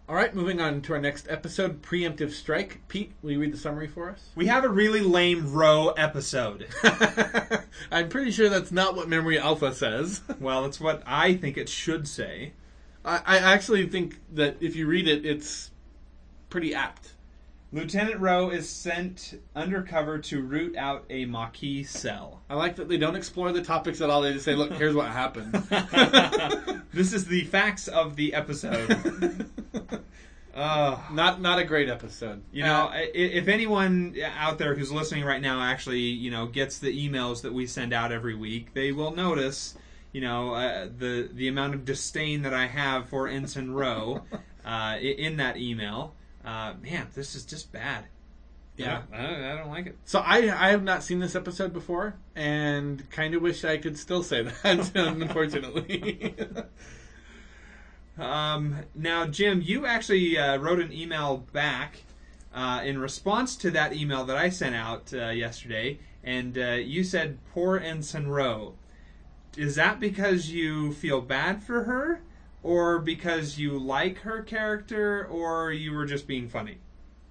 All right, moving on to our next episode, Preemptive Strike. Pete, will you read the summary for us? We have a really lame Roe episode. I'm pretty sure that's not what Memory Alpha says. Well, it's what I think it should say. I actually think that if you read it, it's pretty apt. Lieutenant Rowe is sent undercover to root out a Maquis cell. I like that they don't explore the topics at all. They just say, look, here's what happened. This is the facts of the episode. Not a great episode. You know, if anyone out there who's listening right now actually, gets the emails that we send out every week, they will notice, the amount of disdain that I have for Ensign Rowe in that email. Man, this is just bad. Yeah, I don't like it. So I have not seen this episode before, and kind of wish I could still say that, unfortunately. Now, Jim, you actually wrote an email back in response to that email that I sent out yesterday, and you said, poor Ensign Rowe. Is that because you feel bad for her? Or because you like her character, or you were just being funny?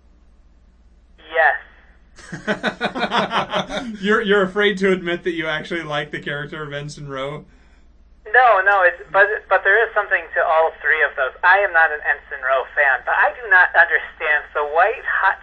Yes. You're afraid to admit that you actually like the character of Ensign Rowe? No, but there is something to all three of those. I am not an Ensign Rowe fan, but I do not understand the white-hot,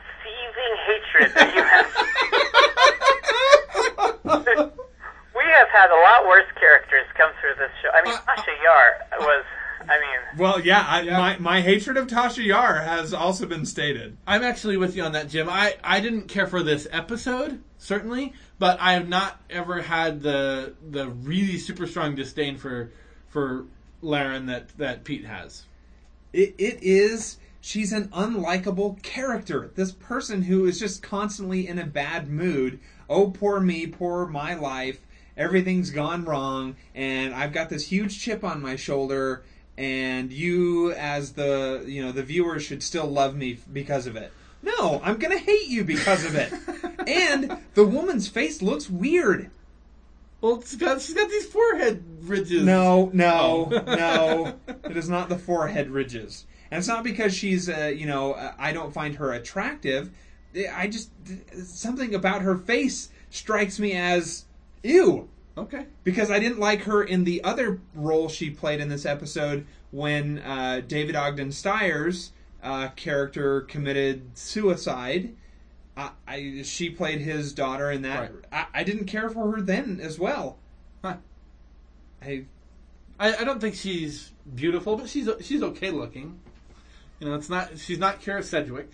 seething hatred that you have. We have had a lot worse characters come through this show. I mean, Tasha Yar was... Well, yeah. My hatred of Tasha Yar has also been stated. I'm actually with you on that, Jim. I didn't care for this episode, certainly, but I have not ever had the really super strong disdain for Laren that Pete has. It is. She's an unlikable character. This person who is just constantly in a bad mood. Oh, poor me, poor my life. Everything's gone wrong, and I've got this huge chip on my shoulder. And you, as the viewer, should still love me because of it. No, I'm gonna hate you because of it. And the woman's face looks weird. Well, she's got these forehead ridges. No. It is not the forehead ridges, and it's not because she's, I don't find her attractive. I just something about her face strikes me as ew. Okay. Because I didn't like her in the other role she played in this episode when David Ogden Steyer's character committed suicide. She played his daughter in that. Right. I didn't care for her then as well. Huh. I don't think she's beautiful, but she's okay looking. She's not Kara Sedgwick.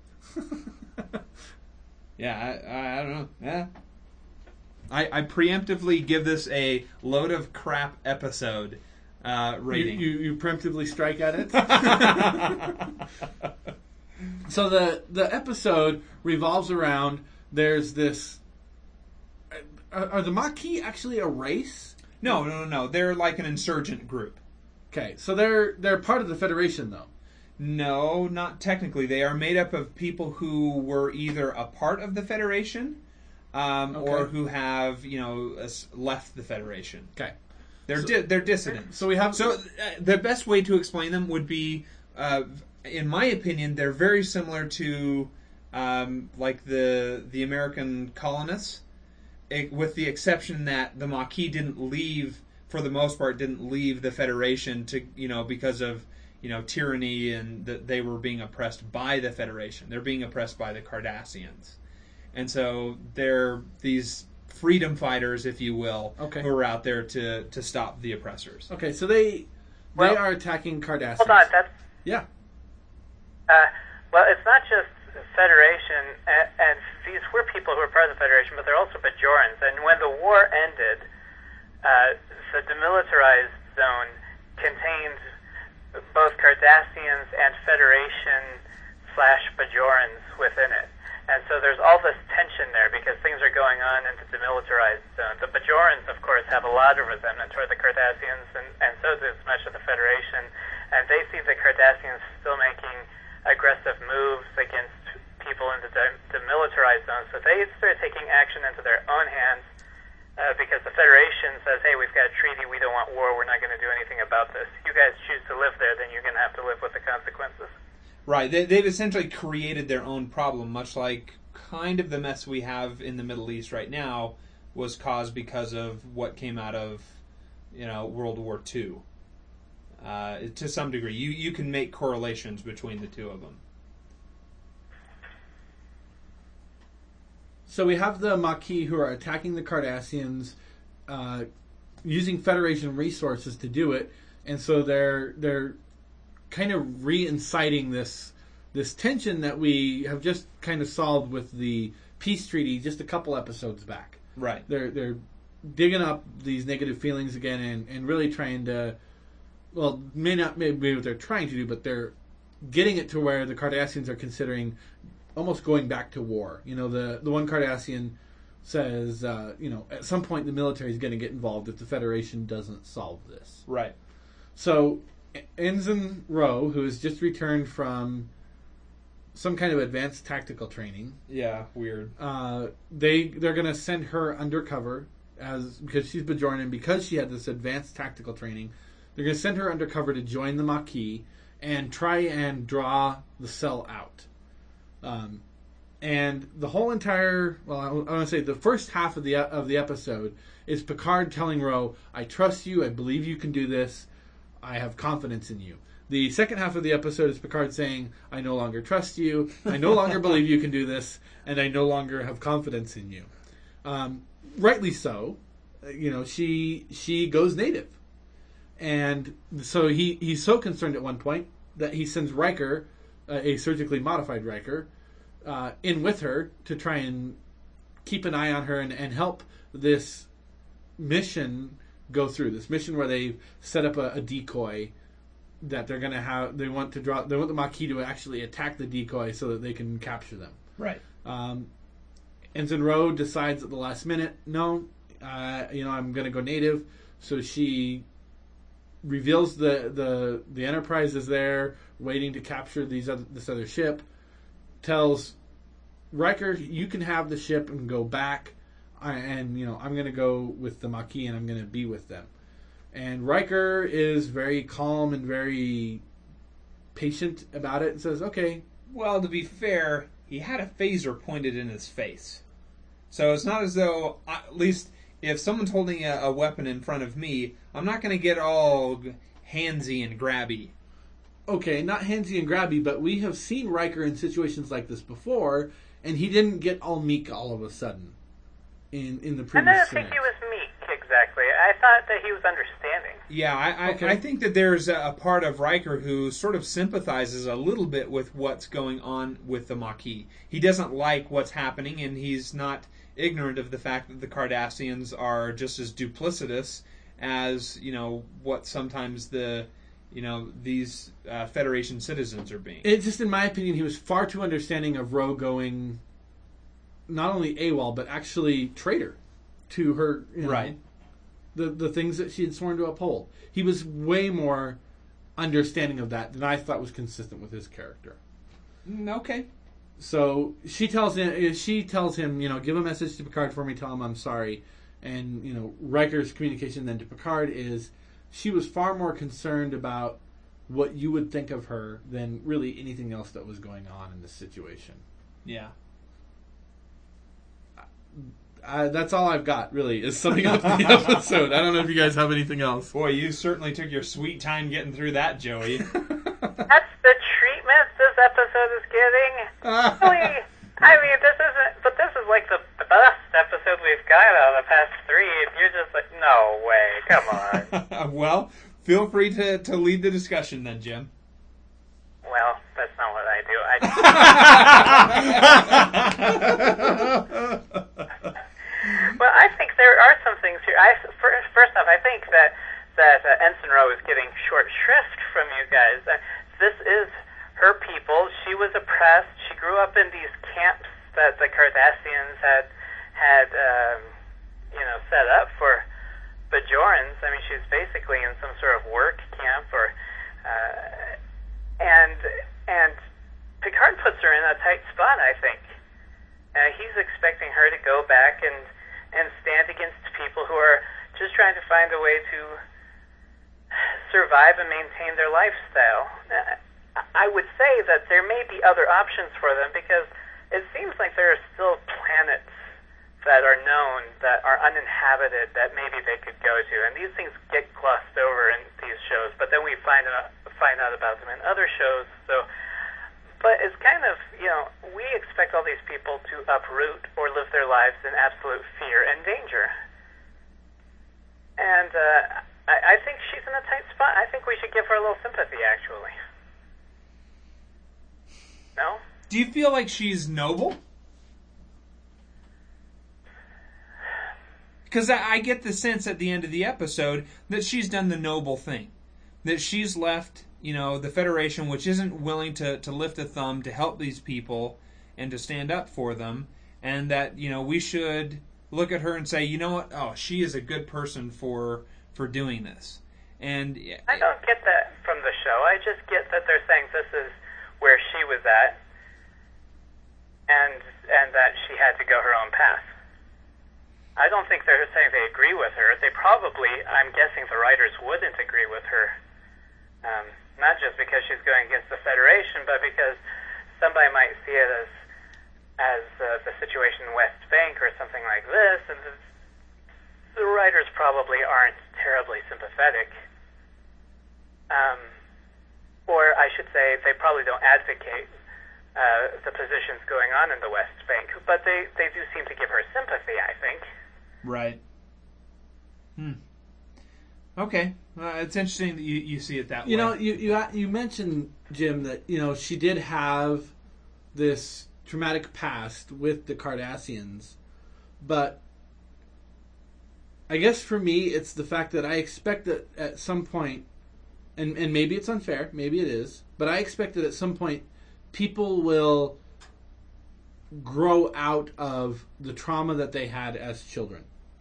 Yeah, I don't know. Yeah. I preemptively give this a load of crap episode rating. You preemptively strike at it? So the episode revolves around, there's this... Are the Maquis actually a race? No. They're like an insurgent group. Okay, so they're part of the Federation, though. No, not technically. They are made up of people who were either a part of the Federation... or who have, left the Federation. Okay. They're dissidents. So we have... So the best way to explain them would be, in my opinion, they're very similar to, like the American colonists, with the exception that the Maquis didn't leave, for the most part, didn't leave the Federation to, because of, tyranny and that they were being oppressed by the Federation. They're being oppressed by the Cardassians. And so they're these freedom fighters, if you will, who are out there to stop the oppressors. Okay, so they are attacking Cardassians. Hold on, that's... Yeah. Well, it's not just Federation, and these were people who were part of the Federation, but they're also Bajorans. And when the war ended, the demilitarized zone contained both Cardassians and Federation/Bajorans within it. And so there's all this tension there because things are going on in the demilitarized zone. The Bajorans, of course, have a lot of resentment toward the Cardassians, and so does much of the Federation. And they see the Cardassians still making aggressive moves against people in the demilitarized zone. So they start taking action into their own hands because the Federation says, hey, we've got a treaty, we don't want war, we're not going to do anything about this. You guys choose to live there, then you're going to have to live with the consequences. Right. They've essentially created their own problem, much like kind of the mess we have in the Middle East right now was caused because of what came out of, World War II. To some degree, you can make correlations between the two of them. So we have the Maquis who are attacking the Cardassians, using Federation resources to do it, and so they're kind of re-inciting this tension that we have just kind of solved with the peace treaty just a couple episodes back. Right. They're digging up these negative feelings again and really trying to, well, maybe what they're trying to do, but they're getting it to where the Cardassians are considering almost going back to war. The one Cardassian says, at some point the military is going to get involved if the Federation doesn't solve this. Right. So Ensign Ro, who has just returned from some kind of advanced tactical training. Yeah, weird. They're going to send her undercover because she's Bajoran and because she had this advanced tactical training. They're going to send her undercover to join the Maquis and try and draw the cell out. And the whole entire, I want to say the first half of the episode is Picard telling Ro, "I trust you. I believe you can do this. I have confidence in you." The second half of the episode is Picard saying, "I no longer trust you. I no longer believe you can do this, and I no longer have confidence in you." Rightly so. She goes native, and so he's so concerned at one point that he sends Riker, a surgically modified Riker, in with her to try and keep an eye on her and help this mission go through. This mission where they set up a decoy that they're going to have. They want the Maquis to actually attack the decoy so that they can capture them. Right. Ensign Ro decides at the last minute, no, I'm going to go native. So she reveals the Enterprise is there, waiting to capture this other ship. Tells Riker, "You can have the ship and go back, I'm going to go with the Maquis and I'm going to be with them." And Riker is very calm and very patient about it and says, "Okay." Well, to be fair, he had a phaser pointed in his face. So it's not as though, at least if someone's holding a weapon in front of me, I'm not going to get all handsy and grabby. Okay, not handsy and grabby, but we have seen Riker in situations like this before, and he didn't get all meek all of a sudden in the previous I didn't think he was meek, exactly. I thought that he was understanding. Yeah, I think that there's a part of Riker who sort of sympathizes a little bit with what's going on with the Maquis. He doesn't like what's happening, and he's not ignorant of the fact that the Cardassians are just as duplicitous as, what sometimes these Federation citizens are being. It's just, in my opinion, he was far too understanding of Ro going not only AWOL, but actually traitor to her, right. The things that she had sworn to uphold. He was way more understanding of that than I thought was consistent with his character. Okay. So she tells him, give a message to Picard for me, tell him I'm sorry. And, Riker's communication then to Picard is, she was far more concerned about what you would think of her than really anything else that was going on in this situation. Yeah. That's all I've got, really, is summing up the episode. I don't know if you guys have anything else. Boy, you certainly took your sweet time getting through that, Joey. That's the treatment this episode is getting. Really, this is like the best episode we've got out of the past 3, and you're just like, no way, come on. Well, feel free to lead the discussion then, Jim. Well, that's not what I do. Well, I think there are some things here. First off, I think that Ensign Ro is getting short shrift from you guys. This is her people. She was oppressed. She grew up in these camps that the Cardassians had set up for Bajorans. I mean, she's basically in some sort of work camp, and Picard puts her in a tight spot, I think. He's expecting her to go back and stand against people who are just trying to find a way to survive and maintain their lifestyle. I would say that there may be other options for them, because it seems like there are still planets that are known that are uninhabited that maybe they could go to, and these things get glossed over in these shows, but then we find out about them in other shows. So, but it's kind of, we expect all these people to uproot or live their lives in absolute fear and danger, and I think she's in a tight spot. I think we should give her a little sympathy, actually. No? Do you feel like she's noble? Because I get the sense at the end of the episode that she's done the noble thing. That she's left, the Federation, which isn't willing to lift a thumb to help these people and to stand up for them, and that, we should look at her and say, you know what, oh, she is a good person for doing this. And I don't get that from the show. I just get that they're saying this is where she was at, and that she had to go her own path. I don't think they're saying they agree with her. They probably, I'm guessing the writers wouldn't agree with her. Not just because she's going against the Federation, but because somebody might see it as the situation in West Bank or something like this, and the writers probably aren't terribly sympathetic. Or I should say, they probably don't advocate the positions going on in the West Bank, but they do seem to give her sympathy, I think. Right. Okay. It's interesting that you see it that way. You mentioned, Jim, that she did have this traumatic past with the Cardassians, but I guess for me it's the fact that I expect that at some point, and maybe it's unfair, maybe it is, but I expect that at some point people will grow out of the trauma that they had as children.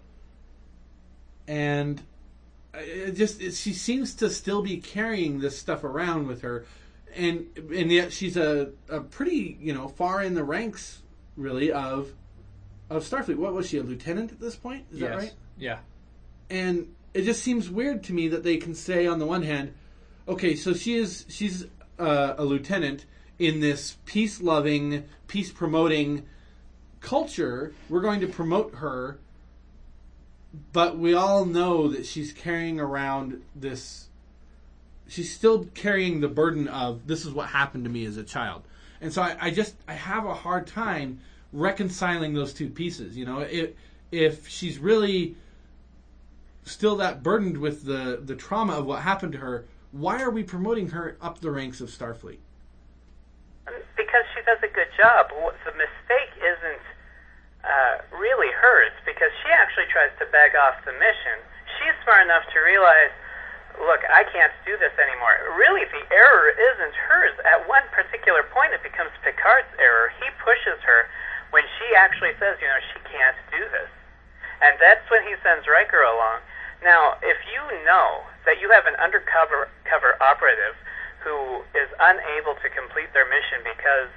And she seems to still be carrying this stuff around with her, and yet she's a pretty far in the ranks, really, of Starfleet. What was she, a lieutenant at this point? Is that right? Yeah. And it just seems weird to me that they can say on the one hand, okay, so she's a lieutenant in this peace-loving, peace-promoting culture. We're going to promote her. But we all know that she's carrying around this... She's still carrying the burden of, this is what happened to me as a child. And so I have a hard time reconciling those two pieces. If she's really still that burdened with the trauma of what happened to her, why are we promoting her up the ranks of Starfleet? Because she does a good job. The mistake isn't really hers, because she actually tries to beg off the mission. She's smart enough to realize, look, I can't do this anymore. Really, the error isn't hers. At one particular point, it becomes Picard's error. He pushes her when she actually says, she can't do this. And that's when he sends Riker along. Now, if you know that you have an undercover operative who is unable to complete their mission because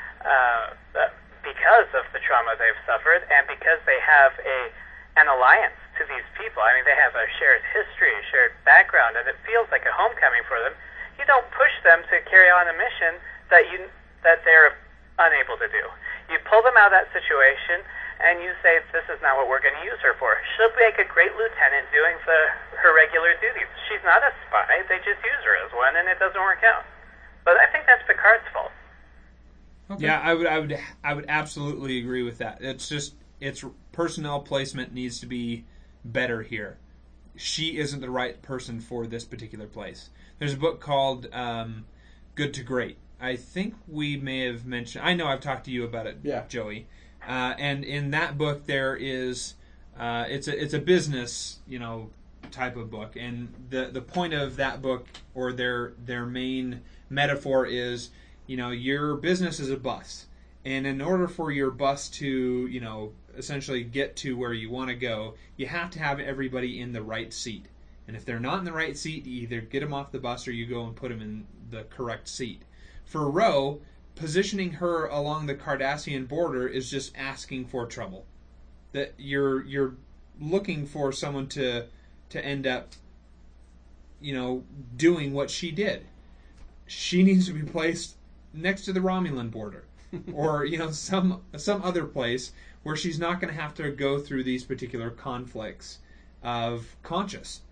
of the trauma they've suffered, and because they have an alliance to these people. I mean, they have a shared history, a shared background, and it feels like a homecoming for them. You don't push them to carry on a mission that they're unable to do. You pull them out of that situation, and you say, this is not what we're going to use her for. She'll make a great lieutenant doing her regular duties. She's not a spy. They just use her as one, and it doesn't work out. But I think that's Picard's fault. Okay. Yeah, I would absolutely agree with that. It's just, its personnel placement needs to be better here. She isn't the right person for this particular place. There's a book called Good to Great. I think we may have mentioned... I know I've talked to you about it, yeah. Joey. And in that book, there is... it's a business, type of book. And the point of that book, or their main metaphor is... your business is a bus, and in order for your bus to, essentially get to where you want to go, you have to have everybody in the right seat. And if they're not in the right seat, you either get them off the bus or you go and put them in the correct seat. For Ro, positioning her along the Cardassian border is just asking for trouble. That you're looking for someone to end up, doing what she did. she needs to be placed next to the Romulan border, or some other place where she's not going to have to go through these particular conflicts of conscience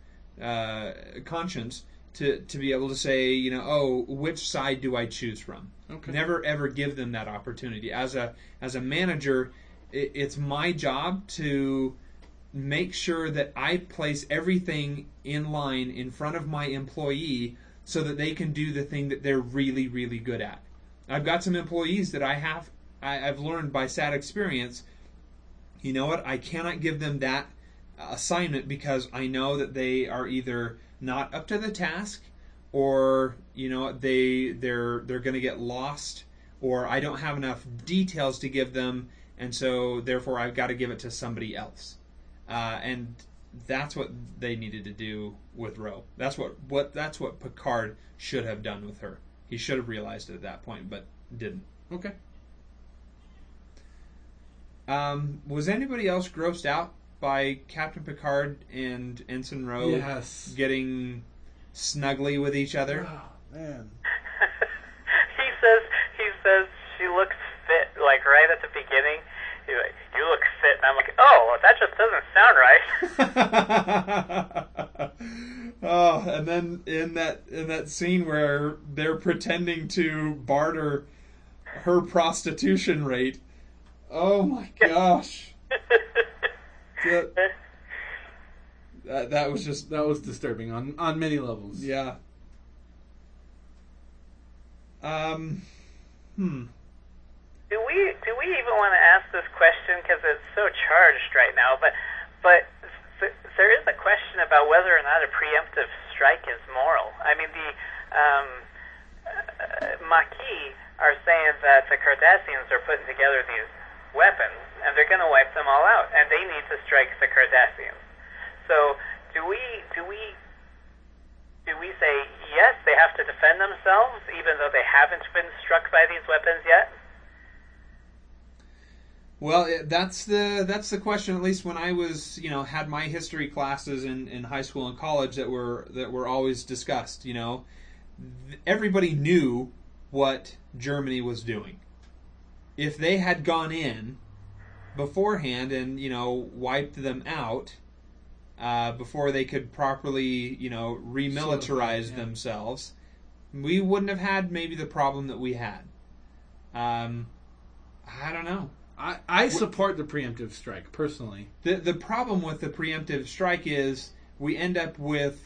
to be able to say, which side do I choose from? Okay. Never ever give them that opportunity. As a manager, it's my job to make sure that I place everything in line in front of my employee so that they can do the thing that they're really, really good at. I've got some employees that I've learned by sad experience, you know what, I cannot give them that assignment because I know that they are either not up to the task, or they're going to get lost, or I don't have enough details to give them, and so therefore I've got to give it to somebody else. And that's what they needed to do with Ro. That's what Picard should have done with her. He should have realized it at that point, but didn't. Okay. Was anybody else grossed out by Captain Picard and Ensign Ro getting snuggly with each other? Oh, man. He says she looks fit, like right at the beginning. He's like, you look fit, and I'm like, oh, that just doesn't sound right. Oh, and then in that scene where they're pretending to barter her prostitution rate. Oh my gosh. That was disturbing on many levels. Yeah. Do we even want to ask this question because it's so charged right now? But there is a question about whether or not a preemptive strike is moral. I mean, the Maquis are saying that the Cardassians are putting together these weapons, and they're going to wipe them all out, and they need to strike the Cardassians. So do we say yes, they have to defend themselves, even though they haven't been struck by these weapons yet? Well, that's the question. At least when I was, had my history classes in high school and college that were always discussed. Everybody knew what Germany was doing. If they had gone in beforehand and wiped them out before they could properly remilitarize themselves, we wouldn't have had maybe the problem that we had. I don't know. I support the preemptive strike, personally. The problem with the preemptive strike is we end up with,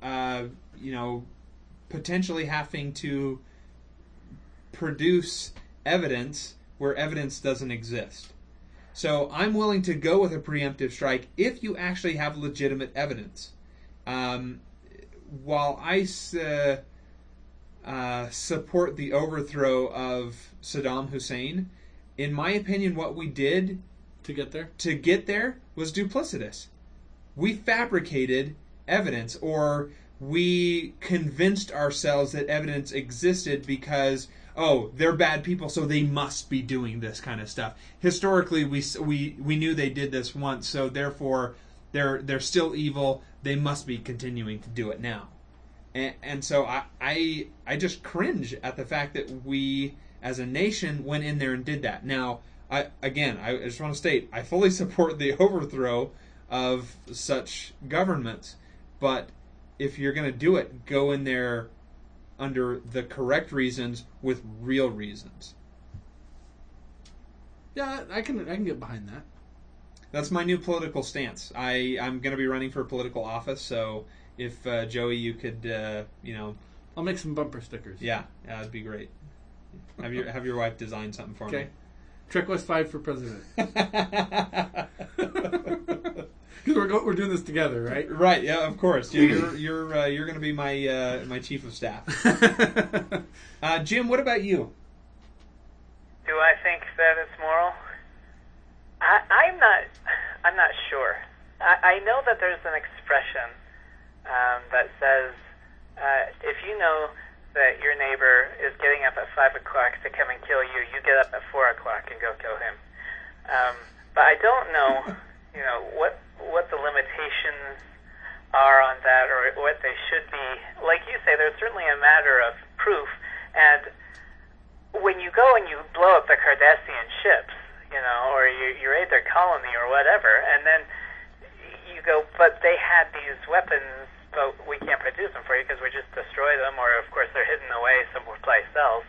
potentially having to produce evidence where evidence doesn't exist. So I'm willing to go with a preemptive strike if you actually have legitimate evidence. While I support the overthrow of Saddam Hussein, in my opinion, what we did to get there was duplicitous. We fabricated evidence, or we convinced ourselves that evidence existed because, they're bad people, so they must be doing this kind of stuff. Historically, we knew they did this once, so therefore they're still evil. They must be continuing to do it now. And so I just cringe at the fact that we, as a nation, went in there and did that. Now, I just want to state, I fully support the overthrow of such governments, but if you're going to do it, go in there under the correct reasons with real reasons. Yeah, I can get behind that. That's my new political stance. I'm going to be running for political office, so if Joey, you could, I'll make some bumper stickers. Yeah, that'd be great. Have your wife design something for me. Okay. Trek West 5 for president. We're doing this together, right? Right. Yeah, of course. You're going to be my chief of staff. Jim, what about you? Do I think that it's moral? I'm not sure. I know that there's an expression that says if you know that your neighbor is getting up at 5 o'clock to come and kill you, you get up at 4 o'clock and go kill him. But I don't know, what the limitations are on that, or what they should be. Like you say, there's certainly a matter of proof, go and you blow up the Cardassian ships, or you raid their colony or whatever, and then you go, but they had these weapons, but we can't produce them for you because we just destroy them, or of course they're hidden away someplace else.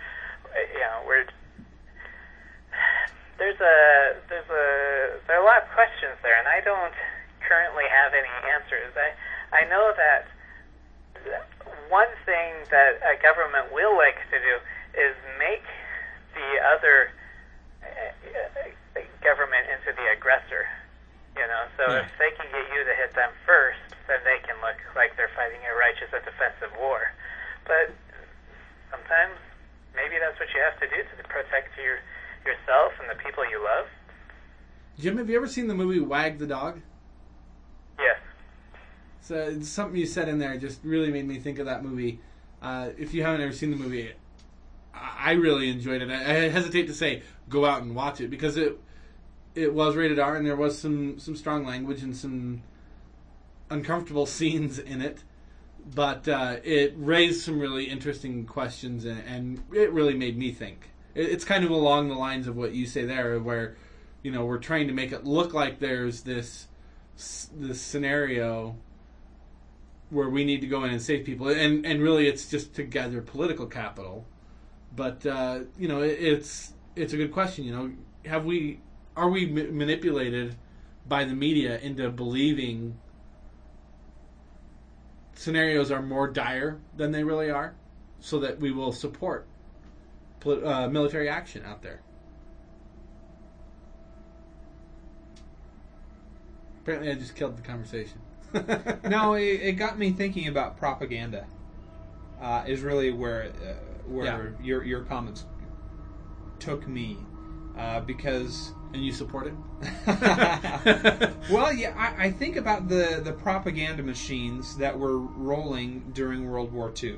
There are a lot of questions there, and I don't currently have any answers. I know that one thing that a government will like to do is make the other government into the aggressor. So if they can get you to hit them first, then they can look like they're fighting a righteous and defensive war. But sometimes maybe that's what you have to do to protect yourself and the people you love. Jim, have you ever seen the movie Wag the Dog? Yes. So something you said in there just really made me think of that movie. If you haven't ever seen the movie, I really enjoyed it. I hesitate to say go out and watch it because it was rated R and there was some strong language and some uncomfortable scenes in it. But it raised some really interesting questions and it really made me think. It's kind of along the lines of what you say there, where we're trying to make it look like there's this scenario where we need to go in and save people, and really it's just to gather political capital. But it's a good question. Are we manipulated by the media into believing scenarios are more dire than they really are, so that we will support military action out there? Apparently, I just killed the conversation. No, it got me thinking about propaganda. Is really where your comments took me, because. And you support it? Well, yeah, I think about the propaganda machines that were rolling during World War II.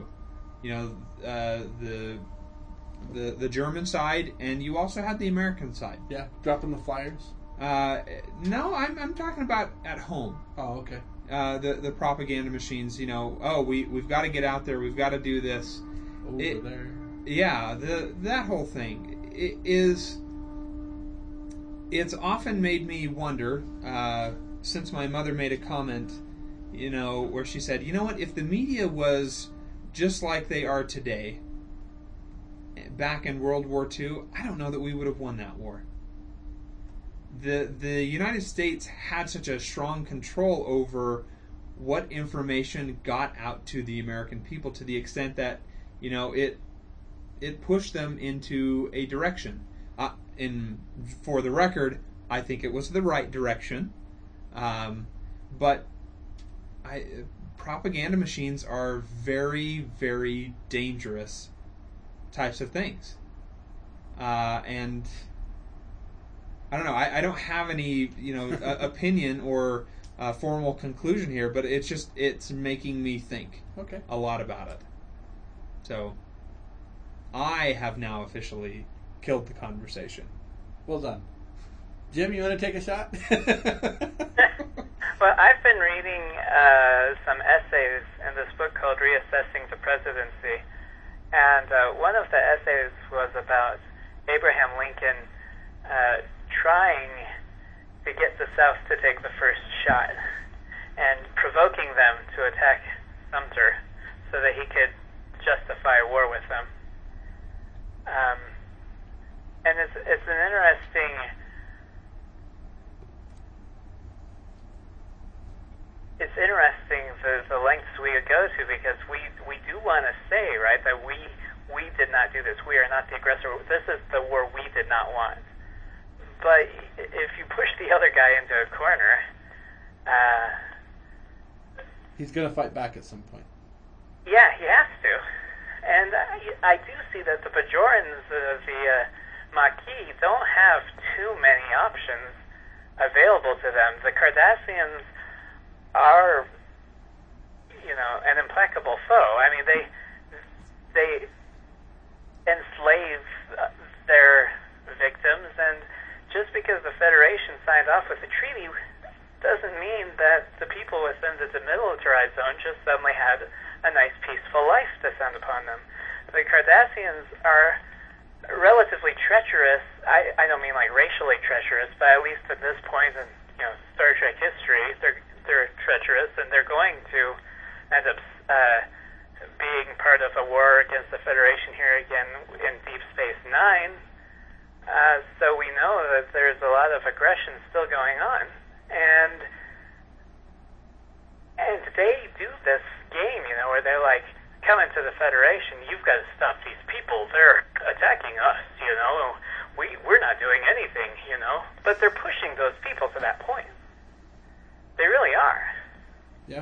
The German side, and you also had the American side. Yeah, dropping the flyers. No, I'm talking about at home. Oh, okay. The propaganda machines. We've got to get out there. We've got to do this. Over there. Yeah, that whole thing it's often made me wonder, since my mother made a comment, where she said, what, if the media was just like they are today, back in World War II, I don't know that we would have won that war. The United States had such a strong control over what information got out to the American people, to the extent that, it pushed them into a direction. For the record, I think it was the right direction. But propaganda machines are very, very dangerous types of things. And I don't know. I don't have any, opinion or formal conclusion here, but it's making me think a lot about it. So I have now officially killed the conversation. Well done. Jim, you want to take a shot? Well, I've been reading some essays in this book called Reassessing the Presidency, and one of the essays was about Abraham Lincoln trying to get the South to take the first shot and provoking them to attack Sumter so that he could justify war with them. And it's an interesting the lengths we go to, because we do want to say, right, that we did not do this. We are not the aggressor. This is the war we did not want. But if you push the other guy into a corner, he's going to fight back at some point. Yeah, he has to. And I do see that the Bajorans, the Maquis, don't have too many options available to them. The Cardassians are, an implacable foe. I mean, they enslave their victims, and just because the Federation signed off with the treaty doesn't mean that the people within the demilitarized zone just suddenly had a nice peaceful life descend upon them. The Cardassians are relatively treacherous. I don't mean like racially treacherous, but at least at this point in Star Trek history, they're treacherous, and they're going to end up being part of a war against the Federation here again in Deep Space Nine. So we know that there's a lot of aggression still going on, and they do this game, where they're like, come into the Federation, you've got to stop these people. They're attacking us, We're not doing anything, But they're pushing those people to that point. They really are. Yeah.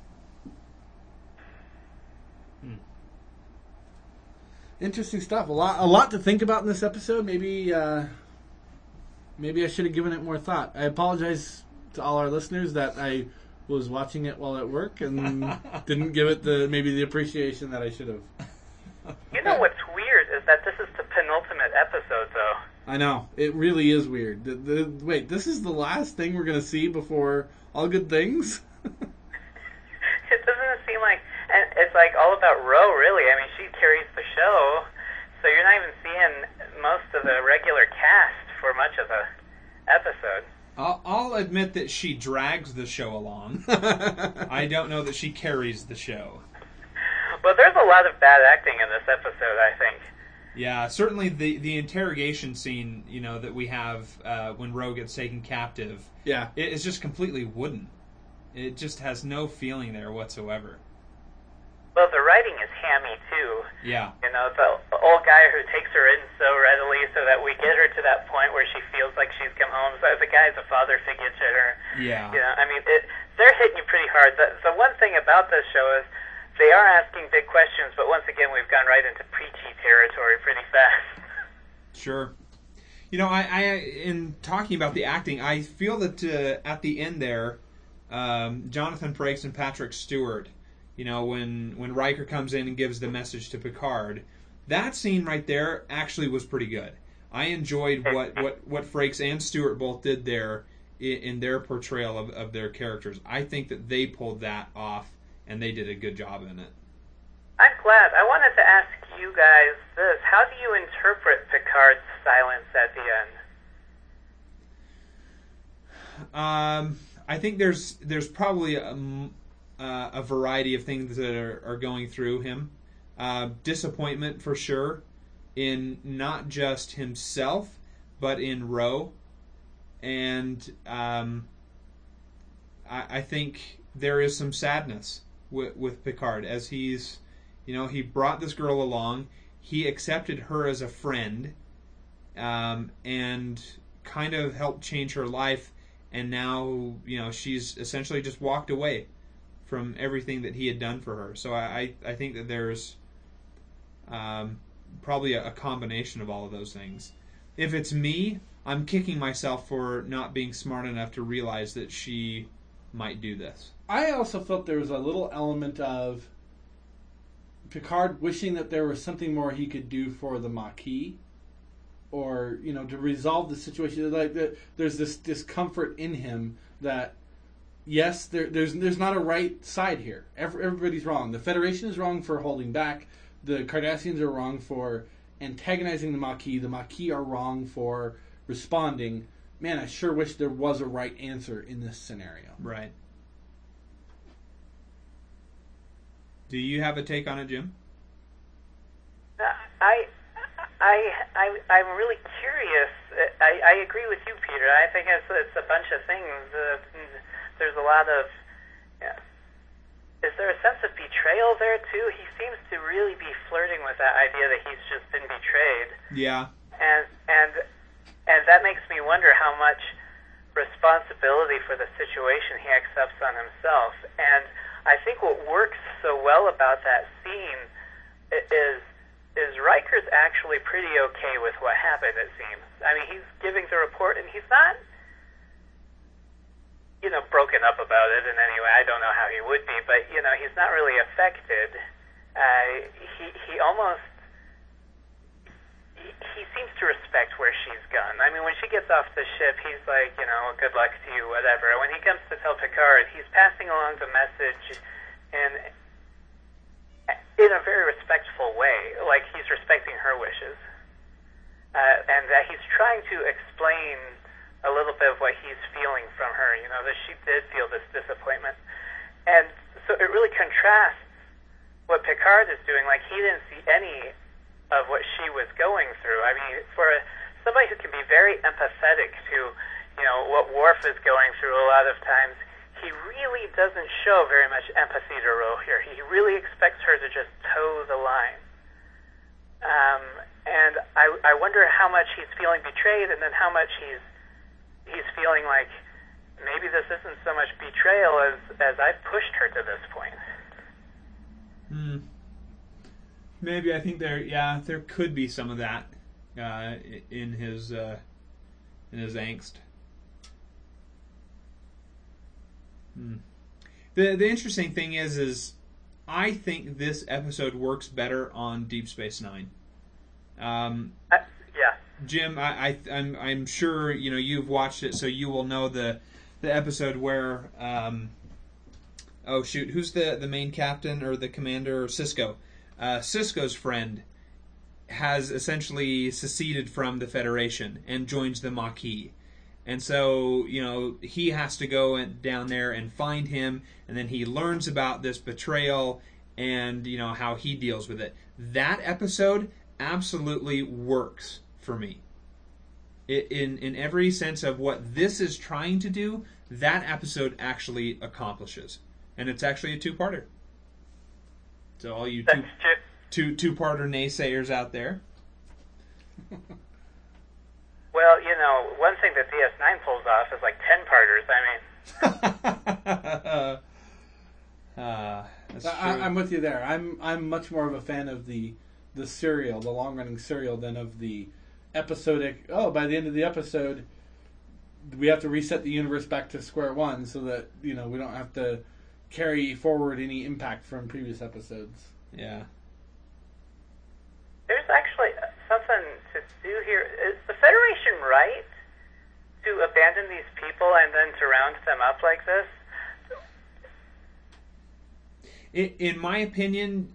Interesting stuff. A lot to think about in this episode. Maybe I should have given it more thought. I apologize to all our listeners that I was watching it while at work and didn't give it the appreciation that I should have. What's weird is that this is the penultimate episode, though. I know. It really is weird. Wait, this is the last thing we're going to see before All Good Things? It doesn't seem like... And it's like all about Ro, really. I mean, she carries the show, so you're not even seeing most of the regular cast for much of the episode. I'll admit that she drags the show along. I don't know that she carries the show. But there's a lot of bad acting in this episode, I think. Yeah, certainly the interrogation scene, that we have when Ro gets taken captive. Yeah, it's just completely wooden. It just has no feeling there whatsoever. Well, the writing is hammy, too. Yeah. The old guy who takes her in so readily so that we get her to that point where she feels like she's come home. So the guy's a father figure to her. Yeah. They're hitting you pretty hard. The one thing about this show is they are asking big questions, but once again, we've gone right into preachy territory pretty fast. Sure. I in talking about the acting, I feel that at the end there, Jonathan Frakes and Patrick Stewart, when Riker comes in and gives the message to Picard, that scene right there actually was pretty good. I enjoyed what Frakes and Stewart both did there in their portrayal of their characters. I think that they pulled that off, and they did a good job in it. I'm glad. I wanted to ask you guys this. How do you interpret Picard's silence at the end? I think there's probably a variety of things that are going through him. Disappointment for sure in not just himself, but in Ro. And I think there is some sadness with Picard as he's, he brought this girl along. He accepted her as a friend and kind of helped change her life. And now, she's essentially just walked away from everything that he had done for her. So I think that there's probably a combination of all of those things. If it's me, I'm kicking myself for not being smart enough to realize that she might do this. I also felt there was a little element of Picard wishing that there was something more he could do for the Maquis, or to resolve the situation. Like there's this discomfort in him that yes, there's not a right side here. Everybody's wrong. The Federation is wrong for holding back. The Cardassians are wrong for antagonizing the Maquis. The Maquis are wrong for responding. Man, I sure wish there was a right answer in this scenario. Right. Do you have a take on it, Jim? I'm really curious. I agree with you, Peter. I think it's a bunch of things. There's a lot of... Is there a sense of betrayal there, too? He seems to really be flirting with that idea that he's just been betrayed. Yeah. And that makes me wonder how much responsibility for the situation he accepts on himself. And I think what works so well about that scene is Riker's actually pretty okay with what happened, it seems. I mean, he's giving the report, and he's not, broken up about it in any way. I don't know how he would be, but, he's not really affected. He almost... He seems to respect where she's gone. I mean, when she gets off the ship, he's like, good luck to you, whatever. When he comes to tell Picard, he's passing along the message in a very respectful way, like he's respecting her wishes. and that he's trying to explain a little bit of what he's feeling from her. You know, that she did feel this disappointment, and so it really contrasts what Picard is doing. Like, he didn't see any of what she was going through. I mean, for somebody who can be very empathetic to, you know, what Worf is going through a lot of times, he really doesn't show very much empathy to Ro here. He really expects her to just toe the line. And I wonder how much he's feeling betrayed, and then how much he's feeling like maybe this isn't so much betrayal as I've pushed her to this point. Maybe. I think there could be some of that in his angst. The interesting thing is I think this episode works better on Deep Space Nine. Yeah. Jim, I'm sure you know you've watched it, so you will know the episode where who's the main captain or the commander? Sisko. Sisko's friend has essentially seceded from the Federation and joins the Maquis. And so, you know, he has to go down there and find him, and then he learns about this betrayal and, you know, how he deals with it. That episode absolutely works for me. In every sense of what this is trying to do, that episode actually accomplishes. And it's actually a two-parter. So all you two-parter naysayers out there. Well, you know, one thing that DS9 pulls off is like 10-parters. I mean, that's true. I'm with you there. I'm much more of a fan of the serial, the long-running serial, than of the episodic. Oh, by the end of the episode, we have to reset the universe back to square one, so that we don't have to carry forward any impact from previous episodes. Yeah. There's actually something to do here. Is the Federation right to abandon these people and then to round them up like this? In my opinion,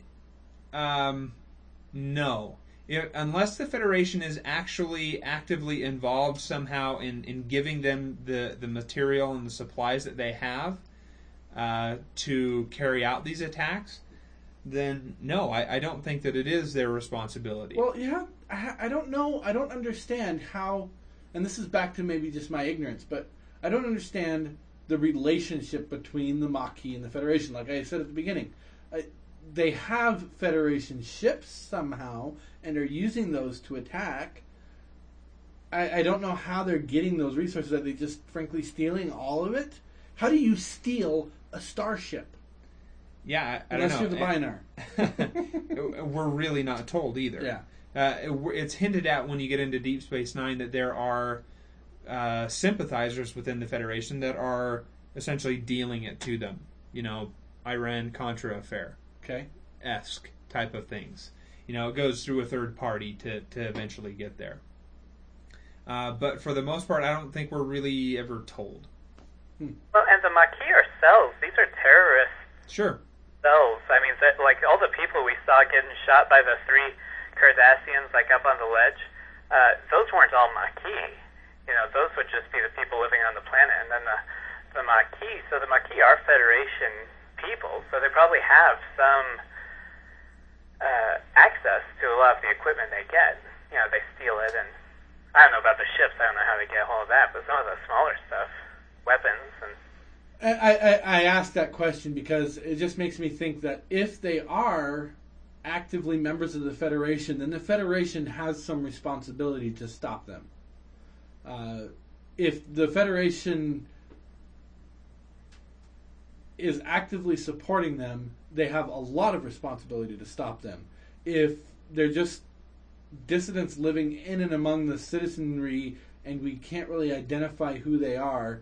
no. Unless the Federation is actually actively involved somehow in giving them the material and the supplies that they have to carry out these attacks, then no, I don't think that it is their responsibility. Well, yeah, I don't know. I don't understand how, and this is back to maybe just my ignorance, but I don't understand the relationship between the Maquis and the Federation. Like I said at the beginning, they have Federation ships somehow and are using those to attack. I don't know how they're getting those resources. Are they just frankly stealing all of it? How do you steal a starship? Yeah, I don't know. Unless you're the Bynar. We're really not told either. Yeah. It's hinted at when you get into Deep Space Nine that there are sympathizers within the Federation that are essentially dealing it to them. You know, Iran-Contra affair. Okay. Esque type of things. You know, it goes through a third party to eventually get there. But for the most part, I don't think we're really ever told. Well, and the Maquis are cells. These are terrorists. Sure. Cells. I mean, like all the people we saw getting shot by the 3 Cardassians, like up on the ledge, those weren't all Maquis. You know, those would just be the people living on the planet. And then the Maquis, so the Maquis are Federation people, so they probably have some access to a lot of the equipment they get. You know, they steal it, and I don't know about the ships. I don't know how they get a hold of that, but some of the smaller stuff, weapons and. I asked that question because it just makes me think that if they are actively members of the Federation, then the Federation has some responsibility to stop them. If the Federation is actively supporting them, they have a lot of responsibility to stop them. If they're just dissidents living in and among the citizenry and we can't really identify who they are,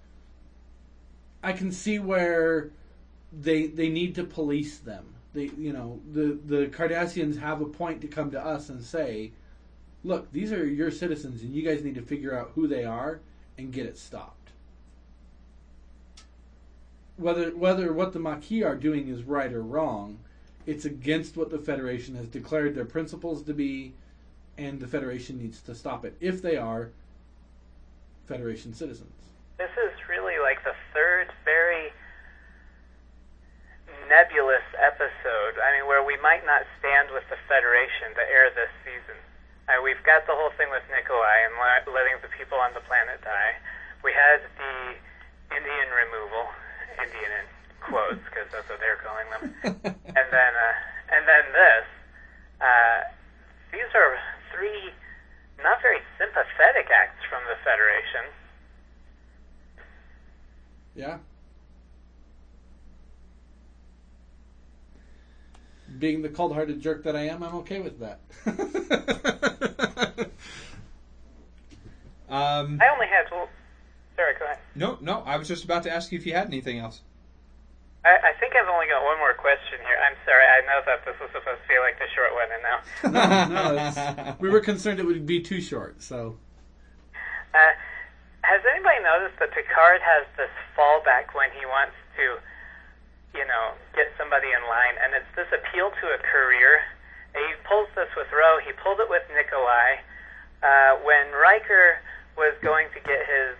I can see where they need to police them. The Cardassians have a point to come to us and say, look, these are your citizens and you guys need to figure out who they are and get it stopped. Whether what the Maquis are doing is right or wrong, it's against what the Federation has declared their principles to be, and the Federation needs to stop it if they are Federation citizens. This is really like the third very nebulous episode. I mean, where we might not stand with the Federation to air this season. We've got the whole thing with Nikolai and letting the people on the planet die. We had the Indian removal, Indian in quotes because that's what they're calling them, and then this. These are three not very sympathetic acts from the Federation. Yeah. Being the cold-hearted jerk that I am, I'm okay with that. I only had... Sorry, go ahead. No, I was just about to ask you if you had anything else. I think I've only got one more question here. I'm sorry, I know that this was supposed to be like the short one, and now... No, we were concerned it would be too short, so... Has anybody noticed that Picard has this fallback when he wants to, get somebody in line, and it's this appeal to a career? And he pulls this with Ro, he pulled it with Nikolai. When Riker was going to get his,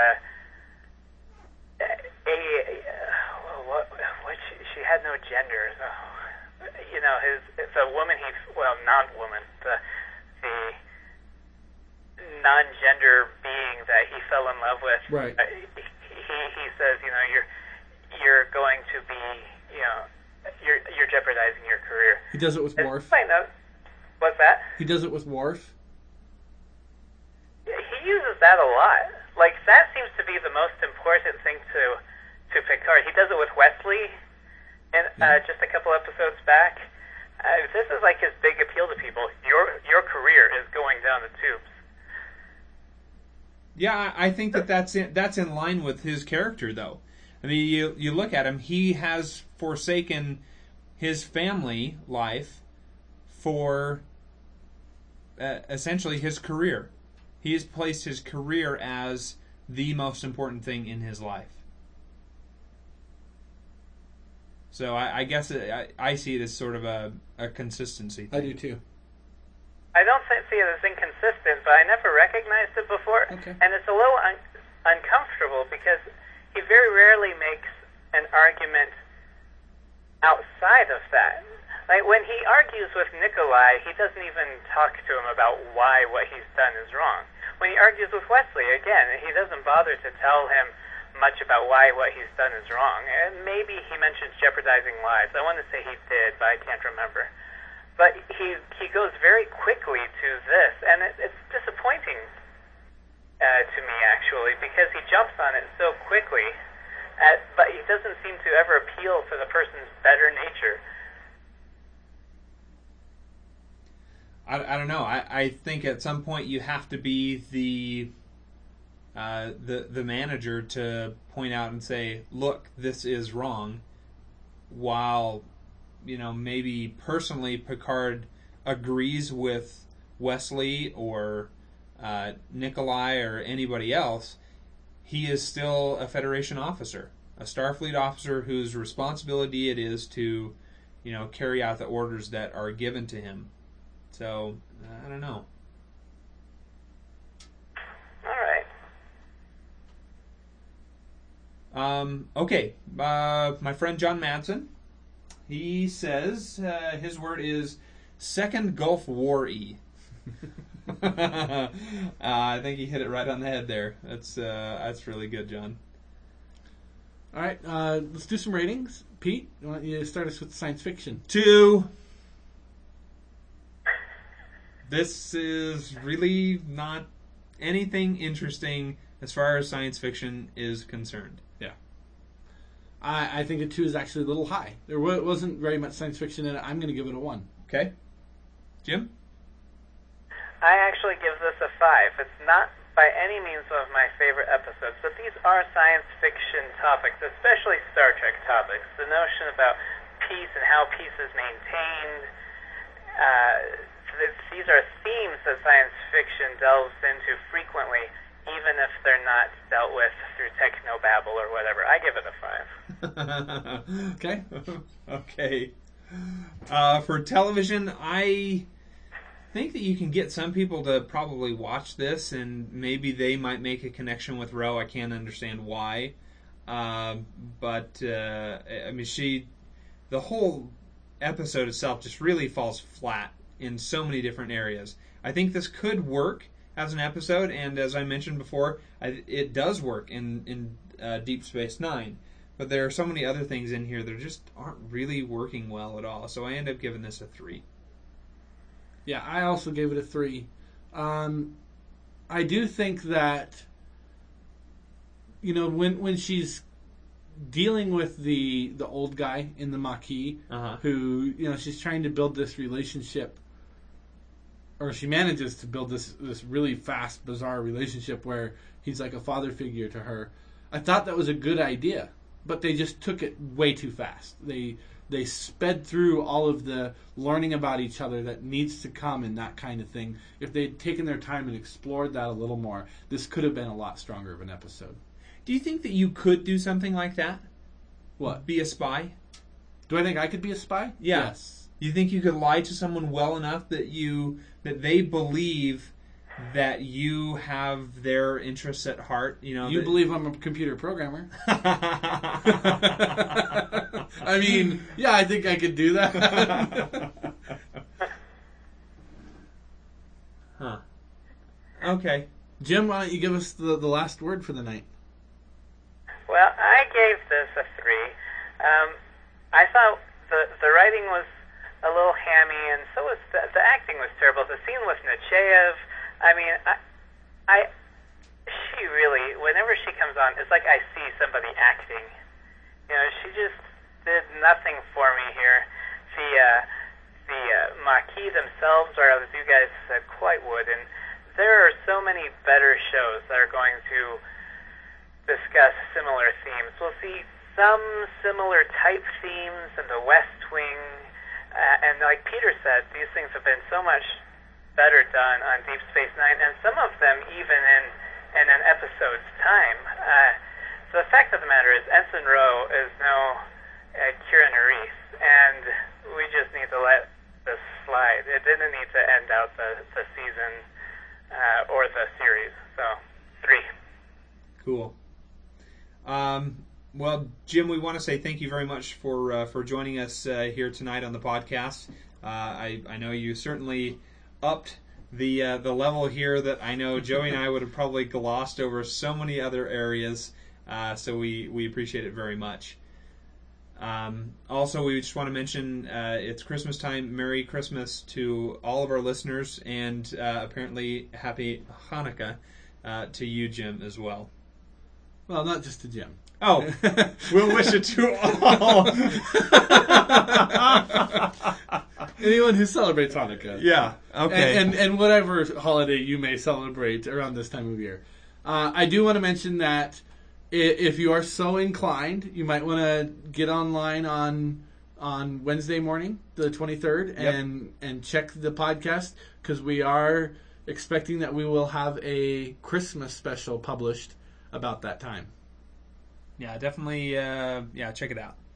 she had no gender, so, it's a woman non-woman, the non-gender being that he fell in love with. Right. He says, you're going to be, you're jeopardizing your career. He does it with Worf. What's that? He does it with Worf. He uses that a lot. Like, that seems to be the most important thing to Picard. He does it with Wesley, and just a couple episodes back. This is like his big appeal to people. Your career is going down the tubes. Yeah, I think that's in line with his character, though. I mean, you look at him; he has forsaken his family life for essentially his career. He has placed his career as the most important thing in his life. So I guess I see it as sort of a consistency thing. I do too. I don't see it as inconsistent, but I never recognized it before. Okay. And it's a little uncomfortable because he very rarely makes an argument outside of that. Like, when he argues with Nikolai, he doesn't even talk to him about why what he's done is wrong. When he argues with Wesley, again, he doesn't bother to tell him much about why what he's done is wrong. And maybe he mentions jeopardizing lives. I want to say he did, but I can't remember. But he goes very quickly to this, and it's disappointing to me, actually, because he jumps on it so quickly, but he doesn't seem to ever appeal to the person's better nature. I don't know. I think at some point you have to be the manager to point out and say, look, this is wrong, while maybe personally Picard agrees with Wesley or Nikolai or anybody else. He is still a Federation officer, a Starfleet officer whose responsibility it is to carry out the orders that are given to him. So, I don't know. All right. Okay. My friend John Madsen, he says his word is Second Gulf War-y. I think he hit it right on the head there. That's really good, John. All right, let's do some ratings. Pete, I want you to start us with science fiction. 2. This is really not anything interesting as far as science fiction is concerned. Yeah. I think a 2 is actually a little high. There wasn't very much science fiction in it. I'm going to give it a 1. Okay. Jim? I actually give this a 5. It's not by any means one of my favorite episodes, but these are science fiction topics, especially Star Trek topics. The notion about peace and how peace is maintained. These are themes that science fiction delves into frequently, even if they're not dealt with through technobabble or whatever. I give it a 5. Okay. Okay. For television, I think that you can get some people to probably watch this, and maybe they might make a connection with Ro. I can't understand why, but I mean, the whole episode itself just really falls flat in so many different areas. I think this could work as an episode, and as I mentioned before, it does work in Deep Space Nine. But there are so many other things in here that just aren't really working well at all. So I end up giving this a 3. Yeah, I also gave it a 3. I do think that, you know, when she's dealing with the old guy in the Maquis, who, you know, she's trying to build this relationship, or she manages to build this really fast, bizarre relationship where he's like a father figure to her. I thought that was a good idea, but they just took it way too fast. They sped through all of the learning about each other that needs to come and that kind of thing. If they'd taken their time and explored that a little more, this could have been a lot stronger of an episode. Do you think that you could do something like that? What? Be a spy? Do I think I could be a spy? Yeah. Yes. You think you could lie to someone well enough that they believe that you have their interests at heart? You know, you believe I'm a computer programmer. I mean, yeah, I think I could do that. Huh. Okay. Jim, why don't you give us the last word for the night? Well, I gave this a 3. I thought the writing was a little hammy, and so was the acting was terrible. The scene with Nechayev, I mean, she really, whenever she comes on, it's like I see somebody acting. You know, she just did nothing for me here. The Maquis themselves are, as you guys said, quite wooden. There are so many better shows that are going to discuss similar themes. We'll see some similar type themes in the West Wing, and like Peter said, these things have been so much better done on Deep Space Nine, and some of them even in an episode's time. So the fact of the matter is, Ensign Ro is no Kira Nerys, and we just need to let this slide. It didn't need to end out the season or the series. So 3. Cool. Well, Jim, we want to say thank you very much for joining us here tonight on the podcast. I know you certainly upped the level here that I know Joey and I would have probably glossed over so many other areas. So we appreciate it very much. Also, we just want to mention it's Christmas time. Merry Christmas to all of our listeners, and apparently Happy Hanukkah to you, Jim, as well. Well, not just to Jim. Oh, we'll wish it to all. Anyone who celebrates Hanukkah. Yeah, okay. And whatever holiday you may celebrate around this time of year. I do want to mention that if you are so inclined, you might want to get online on Wednesday morning, the 23rd, and check the podcast, because we are expecting that we will have a Christmas special published about that time. Yeah, definitely check it out.